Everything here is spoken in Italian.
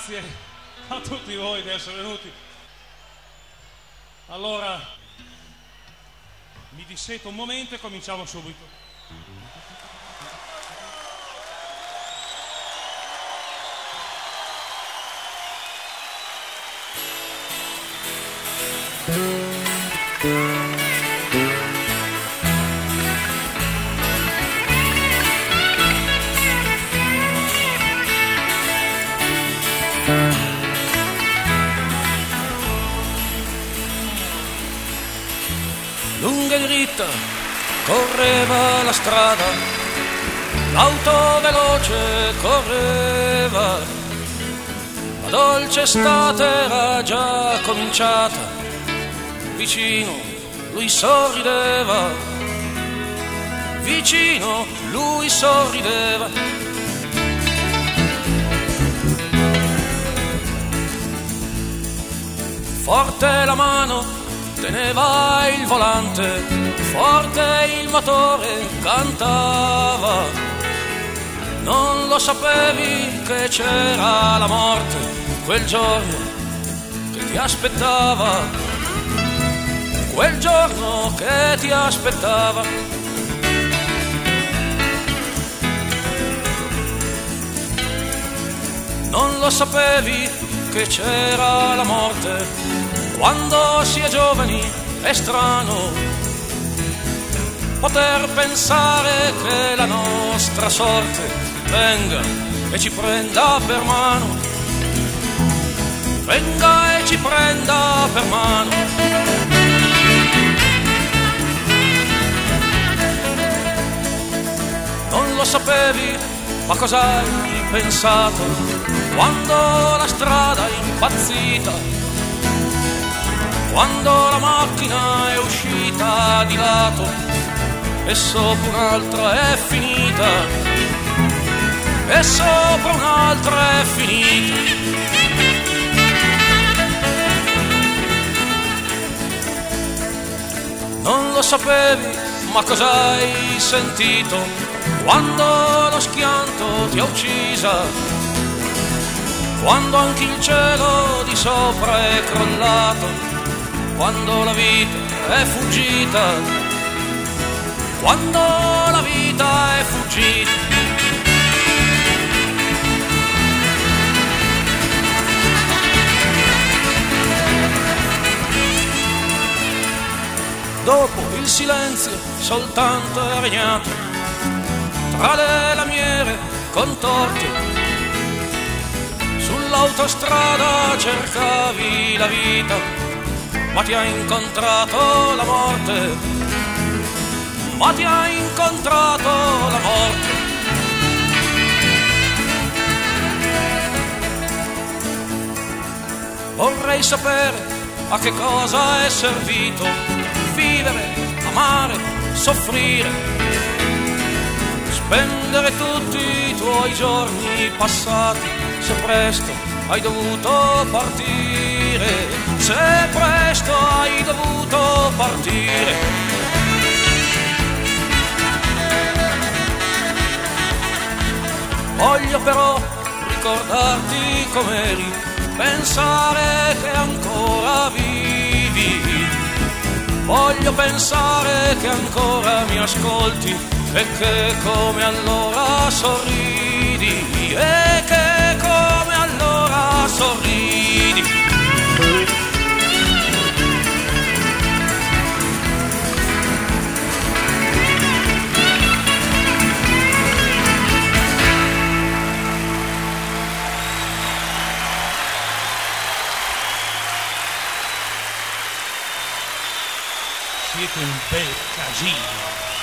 grazie a tutti voi di essere venuti. Allora, mi disseto un momento e cominciamo subito. Lunga e dritta correva la strada, l'auto veloce correva, la dolce estate era già cominciata, vicino lui sorrideva, vicino lui sorrideva. Forte la mano teneva il volante, forte il motore cantava. Non lo sapevi che c'era la morte quel giorno che ti aspettava, quel giorno che ti aspettava. Non lo sapevi che c'era la morte. Quando si è giovani è strano poter pensare che la nostra sorte venga e ci prenda per mano, venga e ci prenda per mano. Non lo sapevi, ma cosa hai pensato quando la strada è impazzita, quando la macchina è uscita di lato e sopra un'altra è finita, e sopra un'altra è finita. Non lo sapevi, ma cosa hai sentito quando lo schianto ti ha uccisa, quando anche il cielo di sopra è crollato, quando la vita è fuggita, quando la vita è fuggita. Dopo il silenzio soltanto è regnato tra le lamiere contorte, sull'autostrada cercavi la vita, ma ti ha incontrato la morte, ma ti ha incontrato la morte. Vorrei sapere a che cosa è servito vivere, amare, soffrire, spendere tutti i tuoi giorni passati, se presto hai dovuto partire, se presto hai dovuto partire. Voglio però ricordarti com'eri, pensare che ancora vivi, voglio pensare che ancora mi ascolti e che come allora sorridi, e che come allora sorridi. Siete un bel casino.